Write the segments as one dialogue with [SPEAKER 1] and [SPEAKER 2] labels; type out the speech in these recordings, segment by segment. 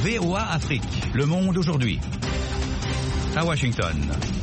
[SPEAKER 1] VOA Afrique, Le Monde aujourd'hui. À Washington.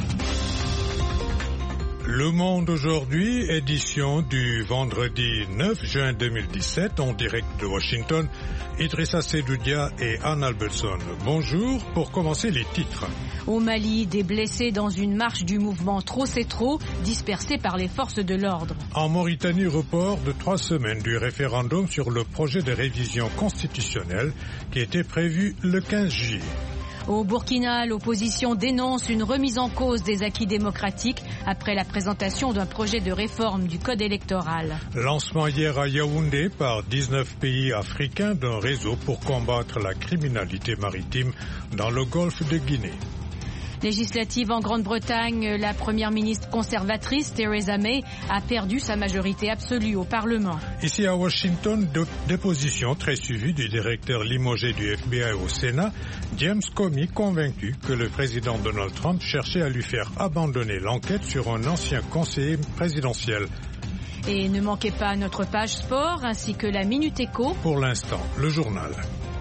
[SPEAKER 2] Le Monde aujourd'hui, édition du vendredi 9 juin 2017, en direct de Washington. Idrissa Sedoudia et Anne Albertson. Bonjour. Pour commencer, les titres.
[SPEAKER 3] Au Mali, des blessés dans une marche du mouvement Trop c'est trop, dispersés par les forces de l'ordre.
[SPEAKER 2] En Mauritanie, report de 3 semaines du référendum sur le projet de révision constitutionnelle qui était prévu le 15 juillet.
[SPEAKER 3] Au Burkina, l'opposition dénonce une remise en cause des acquis démocratiques après la présentation d'un projet de réforme du code électoral.
[SPEAKER 2] Lancement hier à Yaoundé par 19 pays africains d'un réseau pour combattre la criminalité maritime dans le golfe de Guinée.
[SPEAKER 3] Législative en Grande-Bretagne, la première ministre conservatrice Theresa May a perdu sa majorité absolue au Parlement.
[SPEAKER 2] Ici à Washington, déposition très suivie du directeur limogé du FBI au Sénat, James Comey, convaincu que le président Donald Trump cherchait à lui faire abandonner l'enquête sur un ancien conseiller présidentiel.
[SPEAKER 3] Et ne manquez pas notre page sport ainsi que la Minute Éco.
[SPEAKER 2] Pour l'instant, le journal.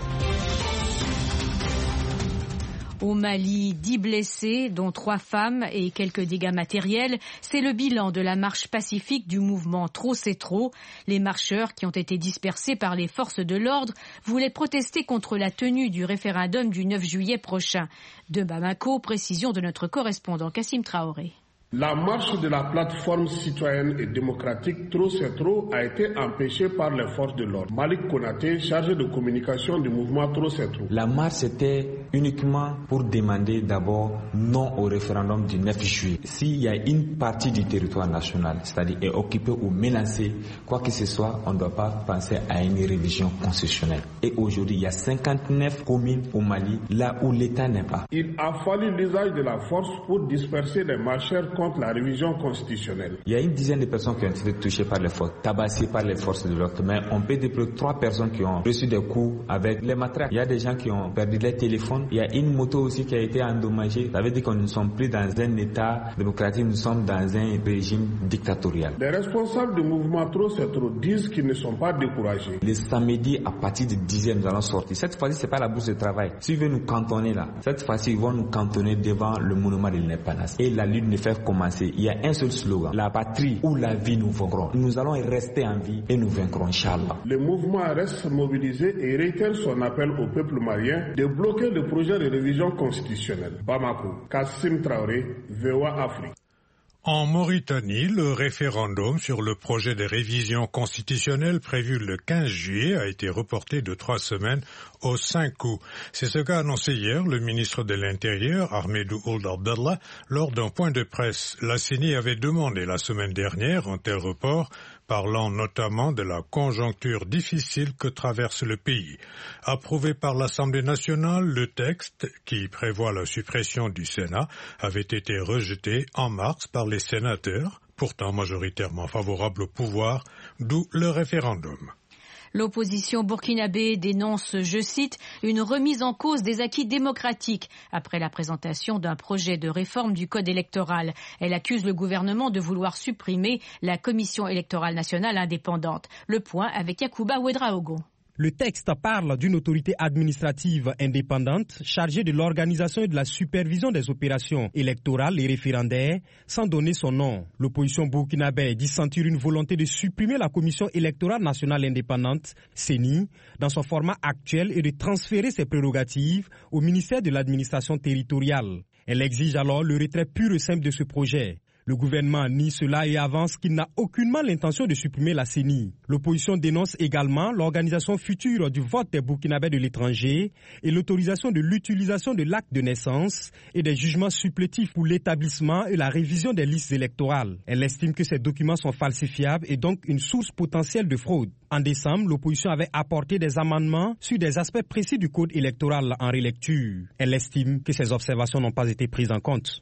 [SPEAKER 3] Au Mali, 10 blessés, dont 3 femmes et quelques dégâts matériels. C'est le bilan de la marche pacifique du mouvement Trop c'est trop. Les marcheurs, qui ont été dispersés par les forces de l'ordre, voulaient protester contre la tenue du référendum du 9 juillet prochain. De Bamako, précision de notre correspondant Kassim Traoré.
[SPEAKER 4] La marche de la plateforme citoyenne et démocratique Trop c'est trop a été empêchée par les forces de l'ordre. Malik Konaté, chargé de communication du mouvement Trop c'est trop.
[SPEAKER 5] La marche était uniquement pour demander d'abord non au référendum du 9 juillet. S'il y a une partie du territoire national, c'est-à-dire est occupée ou menacée, quoi que ce soit, on ne doit pas penser à une révision constitutionnelle. Et aujourd'hui, il y a 59 communes au Mali, là où l'État n'est pas.
[SPEAKER 4] Il a fallu l'usage de la force pour disperser les marcheurs contre la révision constitutionnelle.
[SPEAKER 5] Il y a une dizaine de personnes qui ont été touchées par les forces, tabassées par les forces de l'ordre, mais on peut déplorer 3 personnes qui ont reçu des coups avec les matraques. Il y a des gens qui ont perdu les téléphones. Il y a une moto aussi qui a été endommagée. Ça veut dire que nous ne sommes plus dans un État démocratique, nous sommes dans un régime dictatorial.
[SPEAKER 4] Les responsables du mouvement Trop c'est trop disent qu'ils ne sont pas découragés.
[SPEAKER 5] Le samedi, à partir de 10h, nous allons sortir. Cette fois-ci, ce n'est pas la bourse de travail. S'ils veulent nous cantonner là, cette fois-ci, ils vont nous cantonner devant le monument de l'indépendance. Et la lutte ne fait commencer. Il y a un seul slogan, la patrie ou la vie, nous vaincrons. Nous allons rester en vie et nous vaincrons, Inch'Allah.
[SPEAKER 4] Le mouvement reste mobilisé et réitère son appel au peuple malien de bloquer le projet de révision constitutionnelle. Bamako, Kassim Traoré, VOA Afrique.
[SPEAKER 2] En Mauritanie, le référendum sur le projet de révision constitutionnelle prévu le 15 juillet a été reporté de 3 semaines au 5 août. C'est ce qu'a annoncé hier le ministre de l'Intérieur, Ahmedou Ould Abdallah, lors d'un point de presse. La CENI avait demandé la semaine dernière un tel report, parlant notamment de la conjoncture difficile que traverse le pays. Approuvé par l'Assemblée nationale, le texte, qui prévoit la suppression du Sénat, avait été rejeté en mars par les sénateurs, pourtant majoritairement favorables au pouvoir, d'où le référendum.
[SPEAKER 3] L'opposition burkinabé dénonce, je cite, une remise en cause des acquis démocratiques après la présentation d'un projet de réforme du code électoral. Elle accuse le gouvernement de vouloir supprimer la Commission électorale nationale indépendante. Le point avec Yacouba Ouedraogo.
[SPEAKER 6] Le texte parle d'une autorité administrative indépendante chargée de l'organisation et de la supervision des opérations électorales et référendaires sans donner son nom. L'opposition burkinabé dit sentir une volonté de supprimer la Commission électorale nationale indépendante, CENI, dans son format actuel et de transférer ses prérogatives au ministère de l'administration territoriale. Elle exige alors le retrait pur et simple de ce projet. Le gouvernement nie cela et avance qu'il n'a aucunement l'intention de supprimer la CENI. L'opposition dénonce également l'organisation future du vote des Burkinabés de l'étranger et l'autorisation de l'utilisation de l'acte de naissance et des jugements supplétifs pour l'établissement et la révision des listes électorales. Elle estime que ces documents sont falsifiables et donc une source potentielle de fraude. En décembre, l'opposition avait apporté des amendements sur des aspects précis du code électoral en relecture. Elle estime que ces observations n'ont pas été prises en compte.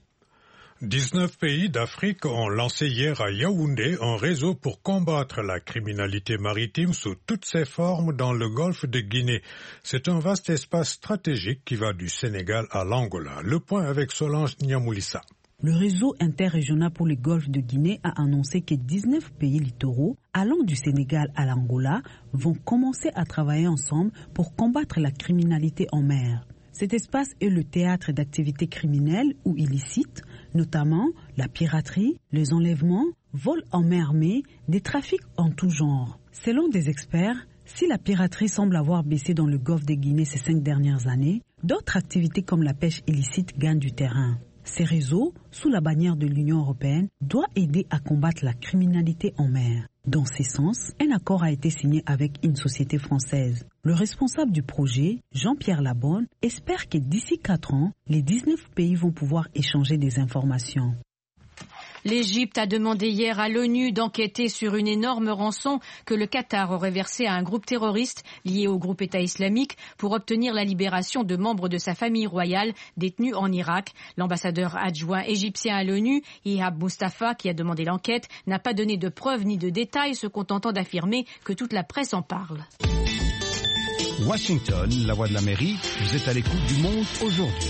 [SPEAKER 2] 19 pays d'Afrique ont lancé hier à Yaoundé un réseau pour combattre la criminalité maritime sous toutes ses formes dans le golfe de Guinée. C'est un vaste espace stratégique qui va du Sénégal à l'Angola. Le point avec Solange Niamoulissa.
[SPEAKER 7] Le réseau interrégional pour le golfe de Guinée a annoncé que 19 pays littoraux, allant du Sénégal à l'Angola, vont commencer à travailler ensemble pour combattre la criminalité en mer. Cet espace est le théâtre d'activités criminelles ou illicites, notamment la piraterie, les enlèvements, vols en mer armée, des trafics en tout genre. Selon des experts, si la piraterie semble avoir baissé dans le golfe de Guinée ces 5 dernières années, d'autres activités comme la pêche illicite gagnent du terrain. Ces réseaux, sous la bannière de l'Union européenne, doivent aider à combattre la criminalité en mer. Dans ce sens, un accord a été signé avec une société française. Le responsable du projet, Jean-Pierre Labonne, espère que d'ici 4 ans, les 19 pays vont pouvoir échanger des informations.
[SPEAKER 3] L'Égypte a demandé hier à l'ONU d'enquêter sur une énorme rançon que le Qatar aurait versée à un groupe terroriste lié au groupe État islamique pour obtenir la libération de membres de sa famille royale détenus en Irak. L'ambassadeur adjoint égyptien à l'ONU, Ihab Mustafa, qui a demandé l'enquête, n'a pas donné de preuves ni de détails, se contentant d'affirmer que toute la presse en parle.
[SPEAKER 1] Washington, la voix de l'Amérique, vous êtes à l'écoute du Monde aujourd'hui.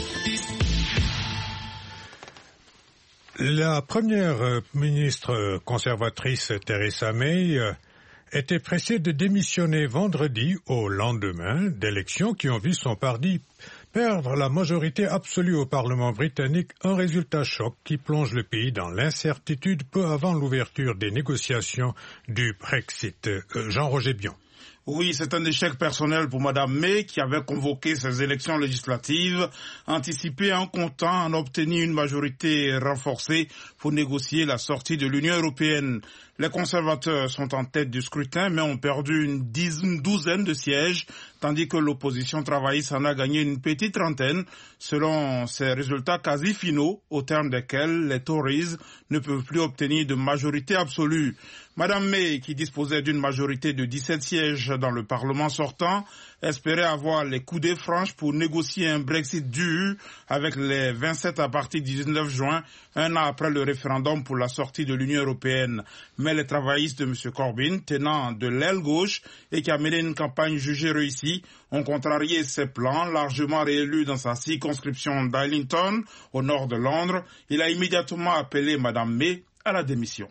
[SPEAKER 2] La première ministre conservatrice Theresa May était pressée de démissionner vendredi au lendemain d'élections qui ont vu son parti perdre la majorité absolue au Parlement britannique, un résultat choc qui plonge le pays dans l'incertitude peu avant l'ouverture des négociations du Brexit. Jean-Roger Bion.
[SPEAKER 8] Oui, c'est un échec personnel pour Mme May qui avait convoqué ces élections législatives, anticipé en comptant en obtenir une majorité renforcée pour négocier la sortie de l'Union européenne. Les conservateurs sont en tête du scrutin mais ont perdu une douzaine de sièges, tandis que l'opposition travailliste en a gagné une petite trentaine, selon ces résultats quasi finaux, au terme desquels les Tories ne peuvent plus obtenir de majorité absolue. Mme May, qui disposait d'une majorité de 17 sièges dans le Parlement sortant, espérait avoir les coudées franches pour négocier un Brexit dur avec les 27 à partir du 19 juin, un an après le référendum pour la sortie de l'Union européenne. Mais les travaillistes de M. Corbyn, tenant de l'aile gauche et qui a mené une campagne jugée réussie, ont contrarié ses plans, largement réélu dans sa circonscription d'Arlington, au nord de Londres. Il a immédiatement appelé Mme May à la démission.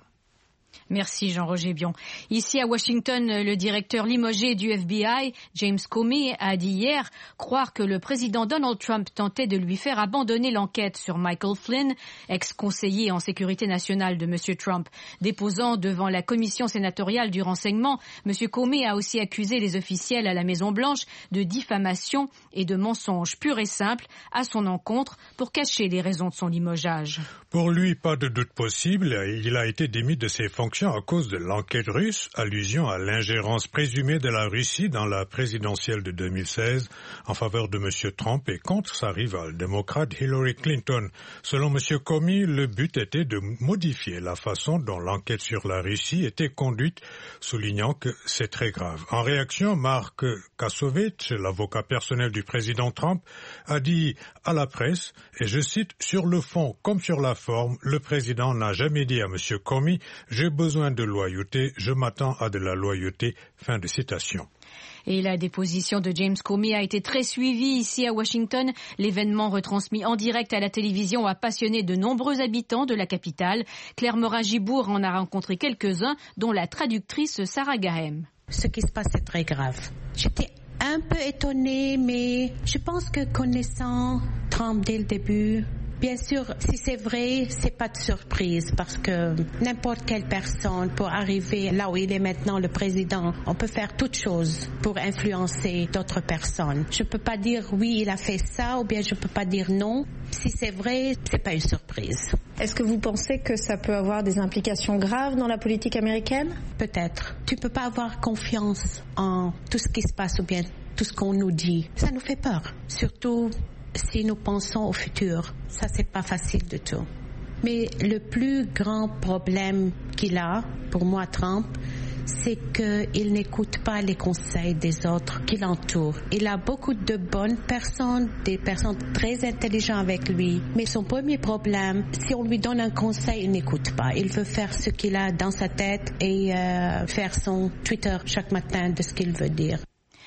[SPEAKER 3] Merci Jean-Roger Bion. Ici à Washington, le directeur limogé du FBI, James Comey, a dit hier croire que le président Donald Trump tentait de lui faire abandonner l'enquête sur Michael Flynn, ex-conseiller en sécurité nationale de M. Trump. Déposant devant la commission sénatoriale du renseignement, M. Comey a aussi accusé les officiels à la Maison-Blanche de diffamation et de mensonges purs et simples à son encontre pour cacher les raisons de son limogeage.
[SPEAKER 2] Pour lui, pas de doute possible, il a été démis de ses fonctions à cause de l'enquête russe, allusion à l'ingérence présumée de la Russie dans la présidentielle de 2016 en faveur de M. Trump et contre sa rivale démocrate Hillary Clinton. Selon M. Comey, le but était de modifier la façon dont l'enquête sur la Russie était conduite, soulignant que c'est très grave. En réaction, Mark Kasovitch, l'avocat personnel du président Trump, a dit à la presse, et je cite, « Sur le fond comme sur la forme, le président n'a jamais dit à M. Comey « J'ai besoin de loyauté, je m'attends à de la loyauté ». Fin de citation.
[SPEAKER 3] Et la déposition de James Comey a été très suivie ici à Washington. L'événement retransmis en direct à la télévision a passionné de nombreux habitants de la capitale. Claire Morin-Gibour en a rencontré quelques-uns, dont la traductrice Sarah Gahem.
[SPEAKER 9] Ce qui se passe est très grave. J'étais un peu étonnée, mais je pense que connaissant Trump dès le début, bien sûr, si c'est vrai, c'est pas de surprise parce que n'importe quelle personne pour arriver là où il est maintenant, le président, on peut faire toutes choses pour influencer d'autres personnes. Je peux pas dire oui, il a fait ça ou bien je peux pas dire non. Si c'est vrai, c'est pas une surprise.
[SPEAKER 10] Est-ce que vous pensez que ça peut avoir des implications graves dans la politique américaine?
[SPEAKER 9] Peut-être. Tu peux pas avoir confiance en tout ce qui se passe ou bien tout ce qu'on nous dit. Ça nous fait peur. Surtout si nous pensons au futur. Ça, c'est pas facile du tout. Mais le plus grand problème qu'il a, pour moi, Trump, c'est qu'il n'écoute pas les conseils des autres qui l'entourent. Il a beaucoup de bonnes personnes, des personnes très intelligentes avec lui. Mais son premier problème, si on lui donne un conseil, il n'écoute pas. Il veut faire ce qu'il a dans sa tête et faire son Twitter chaque matin de ce qu'il veut dire.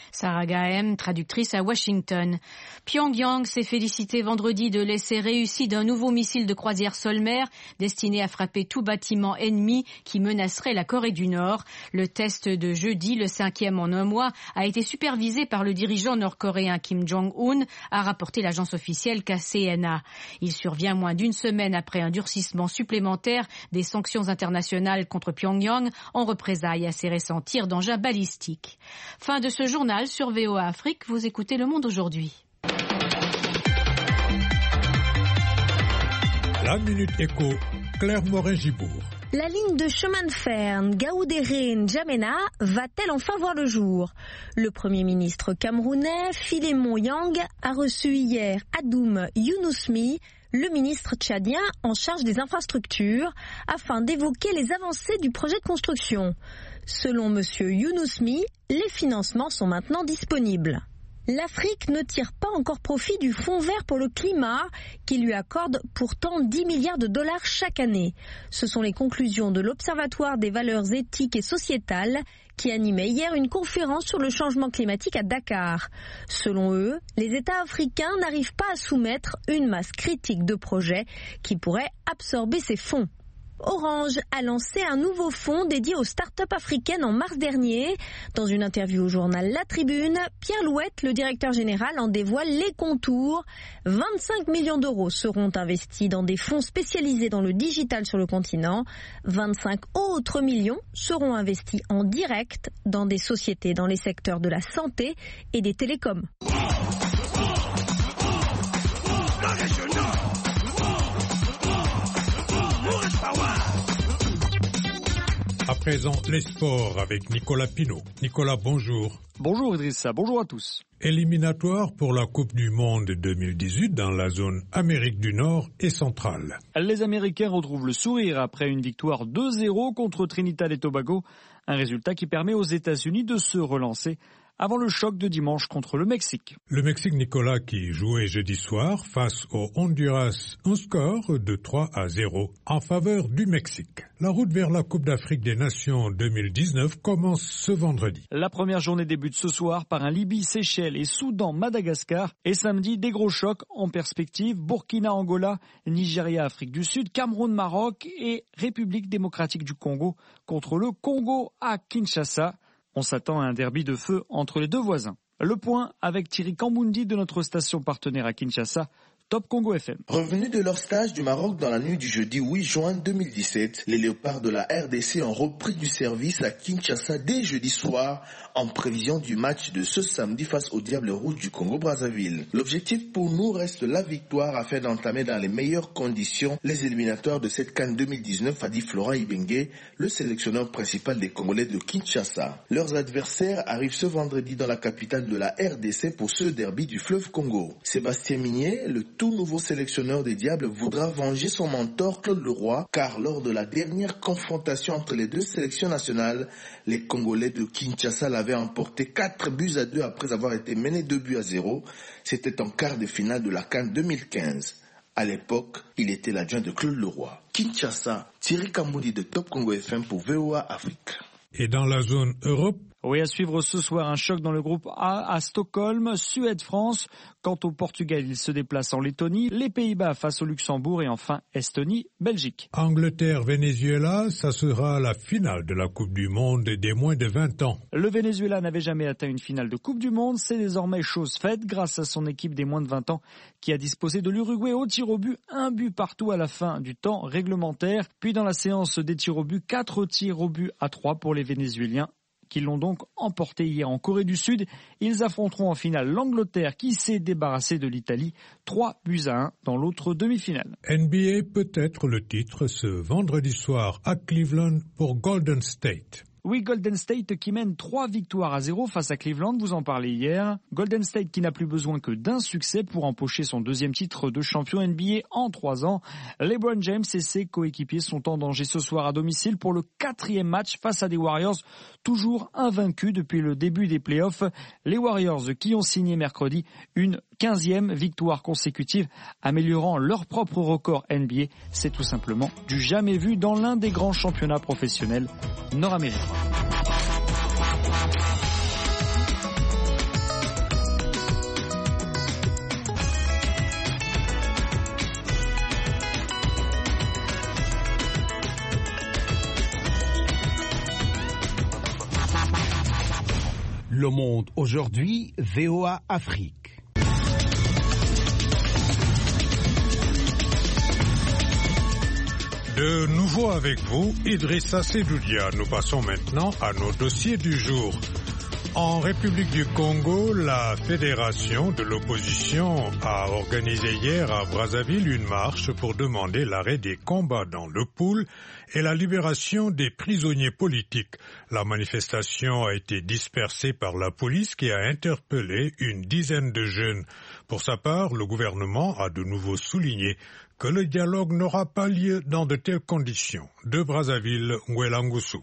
[SPEAKER 3] Sarah Gahem, traductrice à Washington. Pyongyang s'est félicité vendredi de l'essai réussi d'un nouveau missile de croisière sol-mer destiné à frapper tout bâtiment ennemi qui menacerait la Corée du Nord. Le test de jeudi, le 5e en un mois, a été supervisé par le dirigeant nord-coréen Kim Jong-un, a rapporté l'agence officielle KCNA. Il survient moins d'une semaine après un durcissement supplémentaire des sanctions internationales contre Pyongyang en représailles à ses récents tirs d'engins balistiques. Fin de ce journal sur VOA Afrique. Vous écoutez Le Monde aujourd'hui.
[SPEAKER 2] La Minute Éco, Claire Morin-Gibourg.
[SPEAKER 11] La ligne de chemin de fer Ngaoundéré-N'Djamena va-t-elle enfin voir le jour? Le Premier ministre camerounais, Philémon Yang, a reçu hier Adoum Younoussmi, le ministre tchadien en charge des infrastructures, afin d'évoquer les avancées du projet de construction. Selon M. Younoussmi, les financements sont maintenant disponibles. L'Afrique ne tire pas encore profit du Fonds vert pour le climat qui lui accorde pourtant 10 milliards de dollars chaque année. Ce sont les conclusions de l'Observatoire des valeurs éthiques et sociétales qui animait hier une conférence sur le changement climatique à Dakar. Selon eux, les États africains n'arrivent pas à soumettre une masse critique de projets qui pourraient absorber ces fonds. Orange a lancé un nouveau fonds dédié aux startups africaines en mars dernier. Dans une interview au journal La Tribune, Pierre Louette, le directeur général, en dévoile les contours. 25 millions d'euros seront investis dans des fonds spécialisés dans le digital sur le continent. 25 autres millions seront investis en direct dans des sociétés dans les secteurs de la santé et des télécoms.
[SPEAKER 2] À présent, les sports avec Nicolas Pinault. Nicolas, bonjour.
[SPEAKER 12] Bonjour Idrissa, bonjour à tous.
[SPEAKER 2] Éliminatoire pour la Coupe du Monde 2018 dans la zone Amérique du Nord et centrale.
[SPEAKER 12] Les Américains retrouvent le sourire après une victoire 2-0 contre Trinidad et Tobago. Un résultat qui permet aux États-Unis de se relancer avant le choc de dimanche contre le Mexique.
[SPEAKER 2] Le Mexique, Nicolas, qui jouait jeudi soir face au Honduras, un score de 3-0 en faveur du Mexique. La route vers la Coupe d'Afrique des Nations 2019 commence ce vendredi.
[SPEAKER 12] La première journée débute ce soir par un Libye, Seychelles et Soudan, Madagascar. Et samedi, des gros chocs en perspective. Burkina, Angola, Nigeria, Afrique du Sud, Cameroun, Maroc et République démocratique du Congo contre le Congo à Kinshasa. On s'attend à un derby de feu entre les deux voisins. Le point avec Thierry Kamboundi de notre station partenaire à Kinshasa, Top Congo FM.
[SPEAKER 13] Revenus de leur stage du Maroc dans la nuit du jeudi 8 juin 2017, les léopards de la RDC ont repris du service à Kinshasa dès jeudi soir en prévision du match de ce samedi face aux Diables Rouges du Congo-Brazzaville. L'objectif pour nous reste la victoire afin d'entamer dans les meilleures conditions les éliminatoires de cette CAN 2019, a dit Florent Ibenge, le sélectionneur principal des Congolais de Kinshasa. Leurs adversaires arrivent ce vendredi dans la capitale de la RDC pour ce derby du fleuve Congo. Sébastien Migné, le tout nouveau sélectionneur des Diables, voudra venger son mentor Claude Leroy, car lors de la dernière confrontation entre les deux sélections nationales, les Congolais de Kinshasa l'avaient emporté 4-2 après avoir été menés 2-0. C'était en quart de finale de la CAN 2015. À l'époque, il était l'adjoint de Claude Leroy. Kinshasa, Thierry Kamboundi de Top Congo FM pour VOA Afrique.
[SPEAKER 2] Et dans la zone Europe,
[SPEAKER 12] oui, à suivre ce soir un choc dans le groupe A à Stockholm, Suède-France. Quant au Portugal, il se déplace en Lettonie, les Pays-Bas face au Luxembourg et enfin Estonie, Belgique.
[SPEAKER 2] Angleterre-Venezuela, ça sera la finale de la Coupe du Monde des moins de 20 ans.
[SPEAKER 12] Le Venezuela n'avait jamais atteint une finale de Coupe du Monde, c'est désormais chose faite grâce à son équipe des moins de 20 ans qui a disposé de l'Uruguay au tir au but, 1 but partout à la fin du temps réglementaire. Puis dans la séance des tirs au but, 4 tirs au but à 3 pour les Vénézuéliens, qui l'ont donc emporté hier en Corée du Sud. Ils affronteront en finale l'Angleterre qui s'est débarrassée de l'Italie, 3-1 dans l'autre demi-finale.
[SPEAKER 2] NBA peut être le titre ce vendredi soir à Cleveland pour Golden State.
[SPEAKER 12] Oui, Golden State qui mène 3-0 face à Cleveland, vous en parlez hier. Golden State qui n'a plus besoin que d'un succès pour empocher son deuxième titre de champion NBA en 3 ans. LeBron James et ses coéquipiers sont en danger ce soir à domicile pour le 4e match face à des Warriors toujours invaincus depuis le début des playoffs. Les Warriors qui ont signé mercredi une 15e victoire consécutive, améliorant leur propre record NBA. C'est tout simplement du jamais vu dans l'un des grands championnats professionnels nord-américains.
[SPEAKER 14] Le Monde aujourd'hui, VOA Afrique.
[SPEAKER 2] De nouveau avec vous, Idrissa Sedoudia. Nous passons maintenant à nos dossiers du jour. En République du Congo, la fédération de l'opposition a organisé hier à Brazzaville une marche pour demander l'arrêt des combats dans le Poul et la libération des prisonniers politiques. La manifestation a été dispersée par la police qui a interpellé une dizaine de jeunes. Pour sa part, le gouvernement a de nouveau souligné que le dialogue n'aura pas lieu dans de telles conditions. De Brazzaville, Ngwela Ngusu.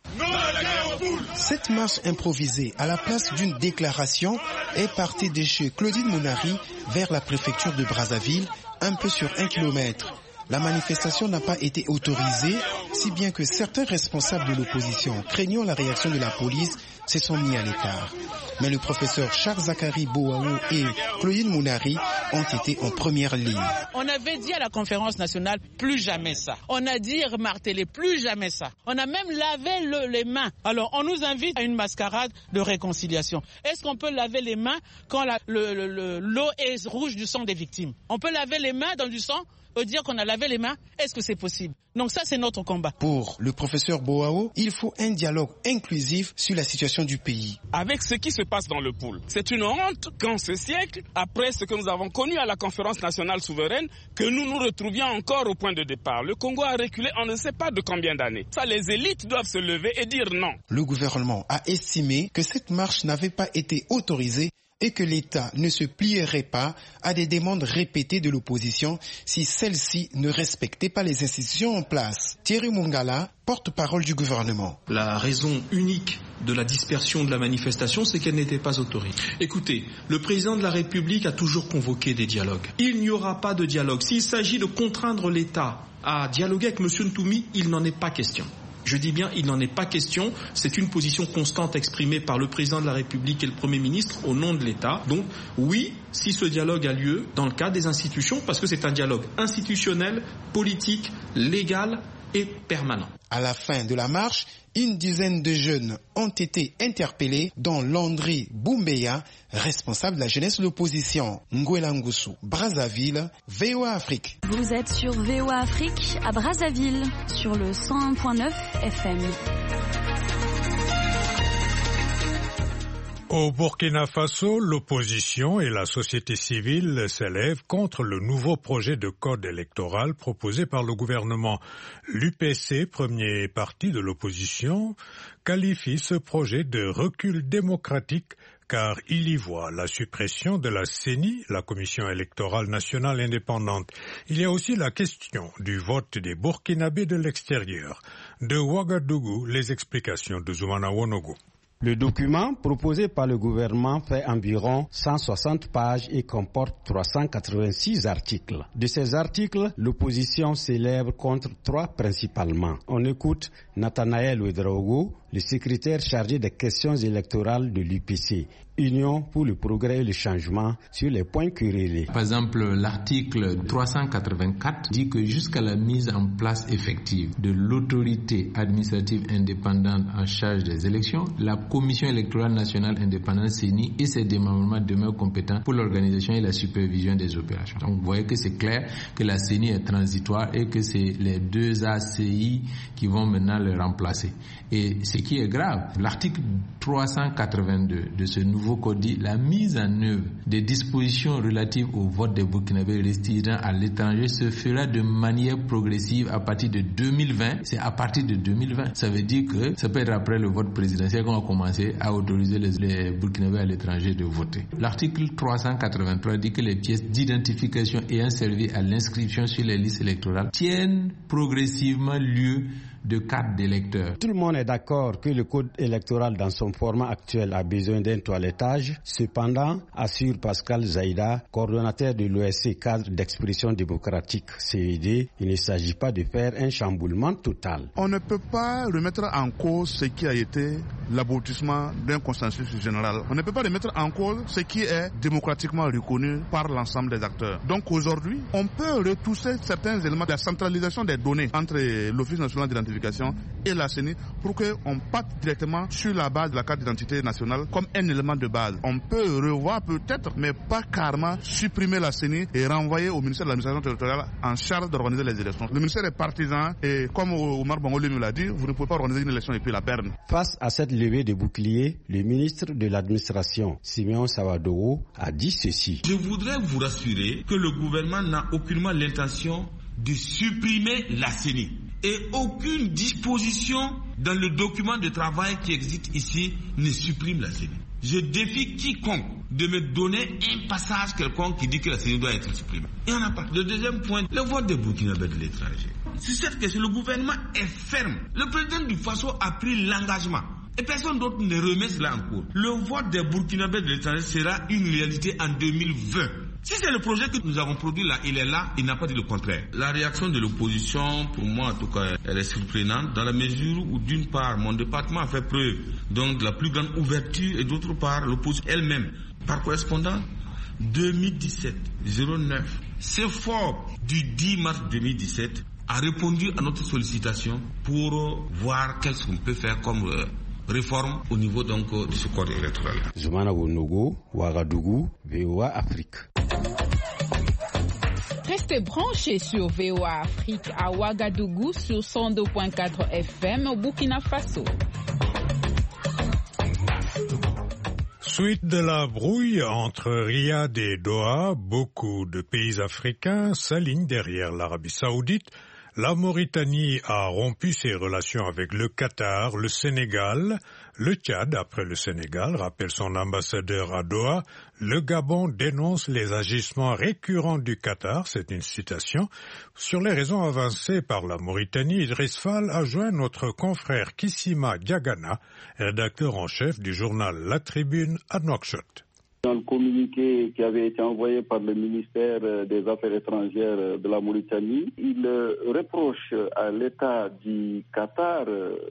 [SPEAKER 15] Cette marche improvisée à la place d'une déclaration est partie de chez Claudine Mounari vers la préfecture de Brazzaville, un peu sur 1 kilomètre. La manifestation n'a pas été autorisée, si bien que certains responsables de l'opposition, craignant la réaction de la police, se sont mis à l'écart. Mais le professeur Charles-Zachary Boaou et Claudine Mounari ont été en première ligne.
[SPEAKER 16] On avait dit à la conférence nationale, plus jamais ça. On a dit, martelé, plus jamais ça. On a même lavé les mains. Alors, on nous invite à une mascarade de réconciliation. Est-ce qu'on peut laver les mains quand l'eau est rouge du sang des victimes? On peut laver les mains dans du sang? Dire qu'on a lavé les mains, est-ce que c'est possible? Donc ça, c'est notre combat.
[SPEAKER 15] Pour le professeur Boao, il faut un dialogue inclusif sur la situation du pays.
[SPEAKER 17] Avec ce qui se passe dans le Poul, c'est une honte qu'en ce siècle, après ce que nous avons connu à la conférence nationale souveraine, que nous nous retrouvions encore au point de départ. Le Congo a reculé on ne sait pas de combien d'années. Ça, les élites doivent se lever et dire non.
[SPEAKER 15] Le gouvernement a estimé que cette marche n'avait pas été autorisée et que l'État ne se plierait pas à des demandes répétées de l'opposition si celle-ci ne respectait pas les institutions en place. Thierry Mungala, porte-parole du gouvernement.
[SPEAKER 18] La raison unique de la dispersion de la manifestation, c'est qu'elle n'était pas autorisée. Écoutez, le président de la République a toujours convoqué des dialogues. Il n'y aura pas de dialogue. S'il s'agit de contraindre l'État à dialoguer avec M. Ntoumi, il n'en est pas question. Je dis bien, il n'en est pas question. C'est une position constante exprimée par le président de la République et le Premier ministre au nom de l'État. Donc, oui, si ce dialogue a lieu dans le cadre des institutions, parce que c'est un dialogue institutionnel, politique, légal et permanent.
[SPEAKER 15] À la fin de la marche, une dizaine de jeunes ont été interpellés, dont Landry Boumbeya, responsable de la jeunesse de l'opposition. Ngwela Ngusu, Brazzaville, VOA Afrique.
[SPEAKER 19] Vous êtes sur VOA Afrique à Brazzaville, sur le 101.9 FM.
[SPEAKER 2] Au Burkina Faso, l'opposition et la société civile s'élèvent contre le nouveau projet de code électoral proposé par le gouvernement. L'UPC, premier parti de l'opposition, qualifie ce projet de recul démocratique car il y voit la suppression de la CENI, la Commission électorale nationale indépendante. Il y a aussi la question du vote des Burkinabés de l'extérieur. De Ouagadougou, les explications de Zoumana Wonogo.
[SPEAKER 20] Le document proposé par le gouvernement fait environ 160 pages et comporte 386 articles. De ces articles, l'opposition s'élève contre 3 principalement. On écoute Nathanaël Ouedraogo, le secrétaire chargé des questions électorales de l'UPC, Union pour le progrès et le changement, sur les points querellés.
[SPEAKER 21] Par exemple, l'article 384 dit que jusqu'à la mise en place effective de l'autorité administrative indépendante en charge des élections, la Commission électorale nationale indépendante CENI et ses démembrements demeurent compétents pour l'organisation et la supervision des opérations. Donc vous voyez que c'est clair que la CENI est transitoire et que c'est les 2 ACI qui vont maintenant le remplacer. Et ce qui est grave, l'article 382 de ce nouveau code dit la mise en œuvre des dispositions relatives au vote des Burkinabés résidant à l'étranger se fera de manière progressive à partir de 2020. C'est à partir de 2020. Ça veut dire que ça peut être après le vote présidentiel qu'on va commencer à autoriser les Burkinabés à l'étranger de voter. L'article 383 dit que les pièces d'identification ayant servi à l'inscription sur les listes électorales tiennent progressivement lieu de carte d'électeur.
[SPEAKER 20] Tout le monde est d'accord que le code électoral dans son format actuel a besoin d'un toilettage. Cependant, assure Pascal Zaïda, coordonnateur de l'OSC cadre d'expression démocratique CED, il ne s'agit pas de faire un chamboulement total.
[SPEAKER 22] On ne peut pas remettre en cause ce qui a été l'aboutissement d'un consensus général. On ne peut pas remettre en cause ce qui est démocratiquement reconnu par l'ensemble des acteurs. Donc aujourd'hui, on peut repousser certains éléments de la centralisation des données entre l'Office national d'identification d'identification et la CENI pour qu'on parte directement sur la base de la carte d'identité nationale comme un élément de base. On peut revoir peut-être, mais pas carrément supprimer la CENI et renvoyer au ministère de l'administration territoriale en charge d'organiser les élections. Le ministère est partisan et comme Omar Bangoli nous l'a dit, vous ne pouvez pas organiser une élection et puis la perdre.
[SPEAKER 20] Face à cette levée de boucliers, le ministre de l'administration, Simeon Sawadowo, a dit ceci.
[SPEAKER 4] Je voudrais vous rassurer que le gouvernement n'a aucunement l'intention de supprimer la CENI. Et aucune disposition dans le document de travail qui existe ici ne supprime la CENI. Je défie quiconque de me donner un passage quelconque qui dit que la CENI doit être supprimée. Il n'y en a pas. Le deuxième point, le vote des Burkinabés de l'étranger. Sur cette question, le gouvernement est ferme. Le président du Faso a pris l'engagement. Et personne d'autre ne remet cela en cours. Le vote des Burkinabés de l'étranger sera une réalité en 2020. Si c'est le projet que nous avons produit là, il est là, il n'a pas dit le contraire. La réaction de l'opposition, pour moi en tout cas, elle est surprenante dans la mesure où d'une part, mon département a fait preuve donc de la plus grande ouverture et d'autre part, l'opposition elle-même, par correspondance, 2017-09, c'est fort du 10 mars 2017, a répondu à notre sollicitation pour voir qu'est-ce qu'on peut faire comme réforme au niveau donc de ce corps électoral.
[SPEAKER 20] Zoumana Wonogo, Ouagadougou, VOA Afrique.
[SPEAKER 5] Restez branchés sur VOA Afrique à Ouagadougou sur 102.4 FM au Burkina Faso.
[SPEAKER 2] Suite de la brouille entre Riyad et Doha, beaucoup de pays africains s'alignent derrière l'Arabie Saoudite. La Mauritanie a rompu ses relations avec le Qatar, le Sénégal. Le Tchad, après le Sénégal, rappelle son ambassadeur à Doha. Le Gabon dénonce les agissements récurrents du Qatar, c'est une citation. Sur les raisons avancées par la Mauritanie, Idriss Fall a joint notre confrère Kissima Diagana, rédacteur en chef du journal La Tribune à Nouakchott.
[SPEAKER 23] Dans le communiqué qui avait été envoyé par le ministère des Affaires étrangères de la Mauritanie, il reproche à l'État du Qatar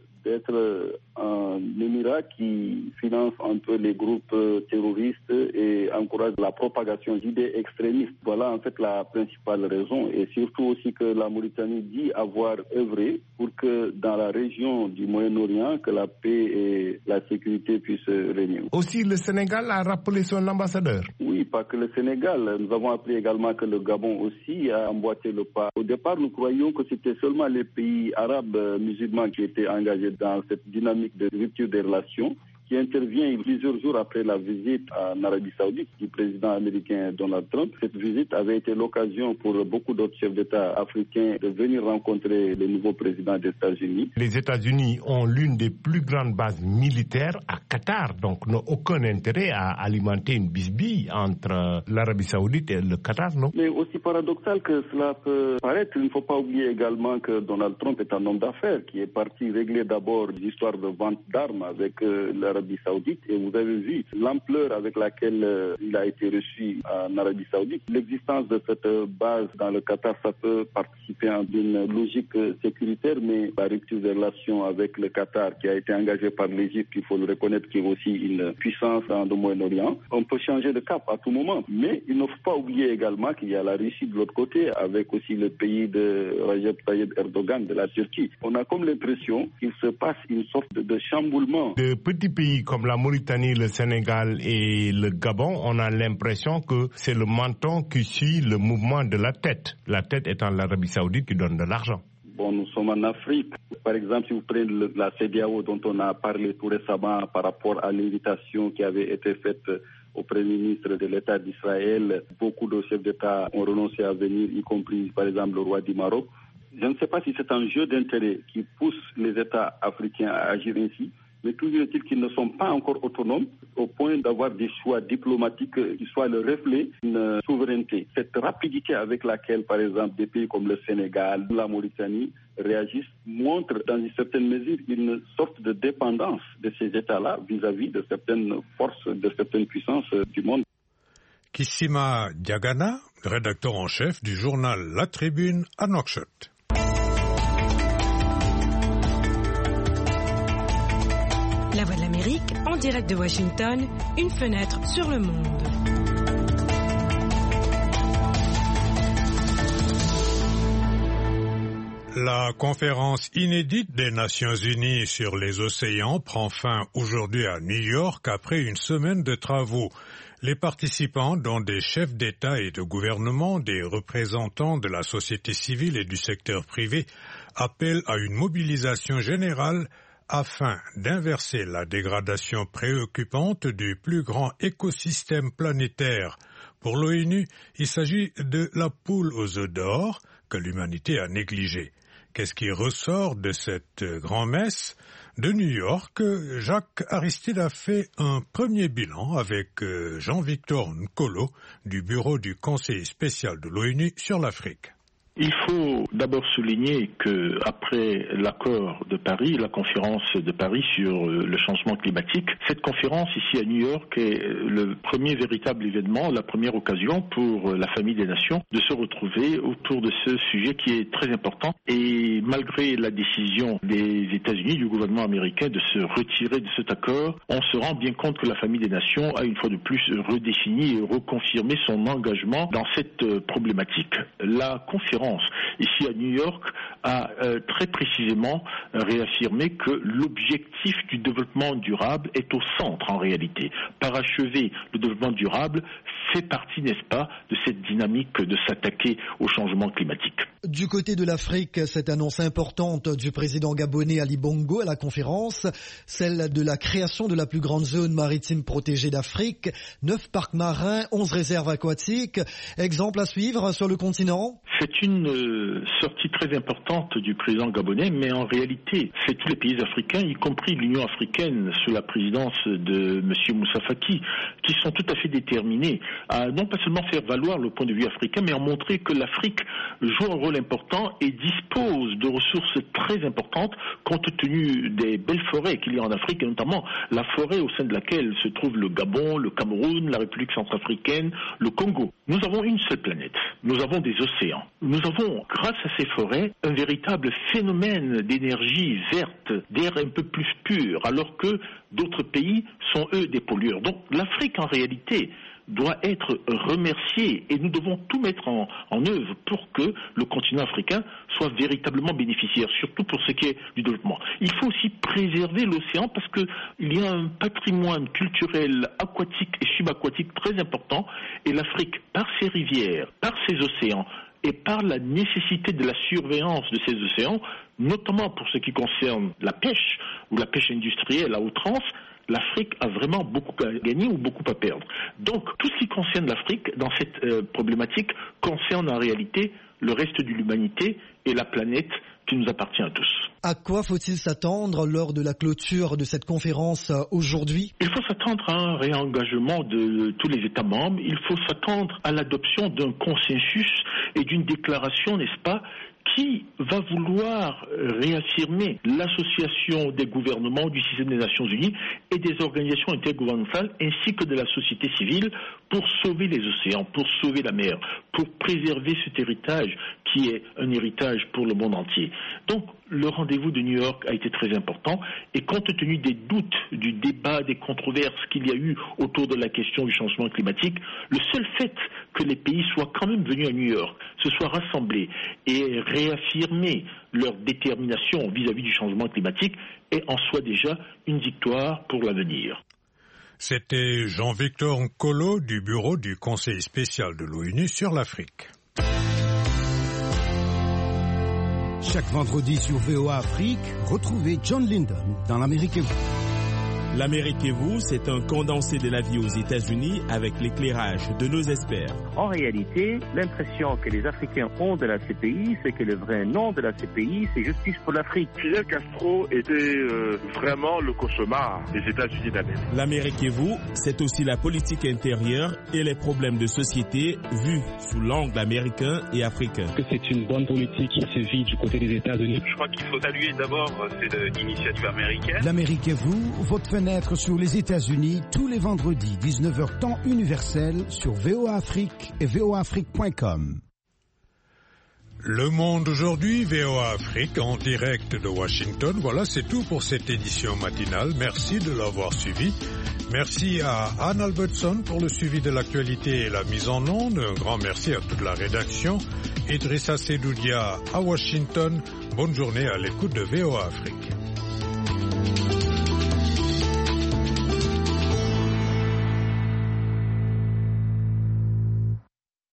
[SPEAKER 23] d'être un émirat qui finance un peu les groupes terroristes et encourage la propagation d'idées extrémistes. Voilà en fait la principale raison, et surtout aussi que la Mauritanie dit avoir œuvré pour que dans la région du Moyen-Orient, que la paix et la sécurité puissent régner.
[SPEAKER 24] Aussi, le Sénégal a rappelé son ambassadeur.
[SPEAKER 23] Oui, pas que le Sénégal. Nous avons appris également que le Gabon aussi a emboîté le pas. Au départ, nous croyions que c'était seulement les pays arabes musulmans qui étaient engagés dans cette dynamique de rupture des relations, qui intervient plusieurs jours après la visite en Arabie Saoudite du président américain Donald Trump. Cette visite avait été l'occasion pour beaucoup d'autres chefs d'État africains de venir rencontrer le nouveau président des États-Unis.
[SPEAKER 24] Les États-Unis ont l'une des plus grandes bases militaires à Qatar, donc n'ont aucun intérêt à alimenter une bisbille entre l'Arabie Saoudite et le Qatar, non?
[SPEAKER 23] Mais aussi paradoxal que cela peut paraître, il ne faut pas oublier également que Donald Trump est un homme d'affaires qui est parti régler d'abord l'histoire de vente d'armes avec l'Arabie Saoudite, et vous avez vu l'ampleur avec laquelle il a été reçu en Arabie Saoudite. L'existence de cette base dans le Qatar, ça peut participer à une logique sécuritaire, mais la rupture des relations avec le Qatar, qui a été engagée par l'Égypte, il faut le reconnaître, qui est aussi une puissance dans le Moyen-Orient, on peut changer de cap à tout moment. Mais il ne faut pas oublier également qu'il y a la Russie de l'autre côté, avec aussi le pays de Recep Tayyip Erdogan, de la Turquie. On a comme l'impression qu'il se passe une sorte de chamboulement.
[SPEAKER 24] De petits pays comme la Mauritanie, le Sénégal et le Gabon, on a l'impression que c'est le menton qui suit le mouvement de la tête. La tête étant l'Arabie Saoudite qui donne de l'argent.
[SPEAKER 23] Bon, nous sommes en Afrique. Par exemple, si vous prenez la CEDEAO dont on a parlé tout récemment par rapport à l'invitation qui avait été faite au Premier ministre de l'État d'Israël, beaucoup de chefs d'État ont renoncé à venir, y compris par exemple le roi du Maroc. Je ne sais pas si c'est un jeu d'intérêt qui pousse les États africains à agir ainsi, mais toujours est-il qu'ils ne sont pas encore autonomes au point d'avoir des choix diplomatiques qui soient le reflet d'une souveraineté. Cette rapidité avec laquelle, par exemple, des pays comme le Sénégal ou la Mauritanie réagissent montre dans une certaine mesure une sorte de dépendance de ces États-là vis-à-vis de certaines forces, de certaines puissances du monde.
[SPEAKER 2] Kissima Diagana, rédacteur en chef du journal La Tribune à Nouakchott.
[SPEAKER 25] La Voix de l'Amérique, en direct de Washington, une fenêtre sur le monde.
[SPEAKER 2] La conférence inédite des Nations Unies sur les océans prend fin aujourd'hui à New York après une semaine de travaux. Les participants, dont des chefs d'État et de gouvernement, des représentants de la société civile et du secteur privé, appellent à une mobilisation générale afin d'inverser la dégradation préoccupante du plus grand écosystème planétaire. Pour l'ONU, il s'agit de la poule aux œufs d'or que l'humanité a négligée. Qu'est-ce qui ressort de cette grand-messe? De New York, Jacques Aristide a fait un premier bilan avec Jean-Victor Nkolo du bureau du Conseil spécial de l'ONU sur l'Afrique.
[SPEAKER 1] Il faut d'abord souligner que après l'accord de Paris, la conférence de Paris sur le changement climatique, cette conférence ici à New York est le premier véritable événement, la première occasion pour la famille des nations de se retrouver autour de ce sujet qui est très important. Et malgré la décision des États-Unis, du gouvernement américain de se retirer de cet accord, on se rend bien compte que la famille des nations a une fois de plus redéfini et reconfirmé son engagement dans cette problématique. La conférence ici à New York a très précisément réaffirmé que l'objectif du développement durable est au centre en réalité. Parachever le développement durable fait partie, n'est-ce pas, de cette dynamique de s'attaquer au changement climatique.
[SPEAKER 6] Du côté de l'Afrique, cette annonce importante du président gabonais Ali Bongo à la conférence, celle de la création de la plus grande zone maritime protégée d'Afrique, 9 parcs marins, 11 réserves aquatiques, exemple à suivre sur le continent?
[SPEAKER 1] C'est une sortie très importante du président gabonais, mais en réalité, c'est tous les pays africains, y compris l'Union africaine sous la présidence de M. Moussa Faki, qui sont tout à fait déterminés à non pas seulement faire valoir le point de vue africain, mais à montrer que l'Afrique joue un rôle important et dispose de ressources très importantes compte tenu des belles forêts qu'il y a en Afrique, et notamment la forêt au sein de laquelle se trouve le Gabon, le Cameroun, la République centrafricaine, le Congo. Nous avons une seule planète, nous avons des océans. Nous avons, grâce à ces forêts, un véritable phénomène d'énergie verte, d'air un peu plus pur, alors que d'autres pays sont, eux, des pollueurs. Donc l'Afrique, en réalité, doit être remerciée et nous devons tout mettre en œuvre pour que le continent africain soit véritablement bénéficiaire, surtout pour ce qui est du développement. Il faut aussi préserver l'océan parce qu'il y a un patrimoine culturel aquatique et subaquatique très important et l'Afrique, par ses rivières, par ses océans, et par la nécessité de la surveillance de ces océans, notamment pour ce qui concerne la pêche ou la pêche industrielle à outrance, l'Afrique a vraiment beaucoup à gagner ou beaucoup à perdre. Donc, tout ce qui concerne l'Afrique dans cette problématique concerne en réalité le reste de l'humanité et la planète qui nous appartient à tous.
[SPEAKER 6] À quoi faut-il s'attendre lors de la clôture de cette conférence aujourd'hui?
[SPEAKER 1] Il faut s'attendre à un réengagement de tous les États membres. Il faut s'attendre à l'adoption d'un consensus et d'une déclaration, n'est-ce pas, qui va vouloir réaffirmer l'association des gouvernements du système des Nations Unies et des organisations intergouvernementales ainsi que de la société civile pour sauver les océans, pour sauver la mer, pour préserver cet héritage qui est un héritage pour le monde entier. Donc, le rendez-vous de New York a été très important et compte tenu des doutes, du débat, des controverses qu'il y a eu autour de la question du changement climatique, le seul fait que les pays soient quand même venus à New York, se soient rassemblés et réaffirmer leur détermination vis-à-vis du changement climatique est en soi déjà une victoire pour l'avenir.
[SPEAKER 2] C'était Jean-Victor Nkolo du bureau du Conseil spécial de l'ONU sur l'Afrique.
[SPEAKER 14] Chaque vendredi sur VOA Afrique, retrouvez John Lyndon dans l'Amérique et vous.
[SPEAKER 7] L'Amérique et vous, c'est un condensé de la vie aux États-Unis avec l'éclairage de nos experts.
[SPEAKER 8] En réalité, l'impression que les Africains ont de la CPI, c'est que le vrai nom de la CPI, c'est Justice pour l'Afrique.
[SPEAKER 10] Fidel Castro était vraiment le cauchemar des États-Unis d'Amérique.
[SPEAKER 7] L'Amérique et vous, c'est aussi la politique intérieure et les problèmes de société vus sous l'angle américain et africain.
[SPEAKER 26] Que c'est une bonne politique qui se vit du côté des États-Unis.
[SPEAKER 10] Je crois qu'il faut saluer d'abord cette initiative américaine.
[SPEAKER 14] L'Amérique et vous, votre fenêtre sur les États-Unis tous les vendredis 19h temps universel sur VOA Afrique et voaafrique.com.
[SPEAKER 2] Le Monde aujourd'hui, VOA Afrique en direct de Washington. Voilà, c'est tout pour cette édition matinale. Merci de l'avoir suivi. Merci à Anne Albertson pour le suivi de l'actualité et la mise en onde. Un grand merci à toute la rédaction. Idrissa Sedoudia à Washington. Bonne journée à l'écoute de VOA Afrique.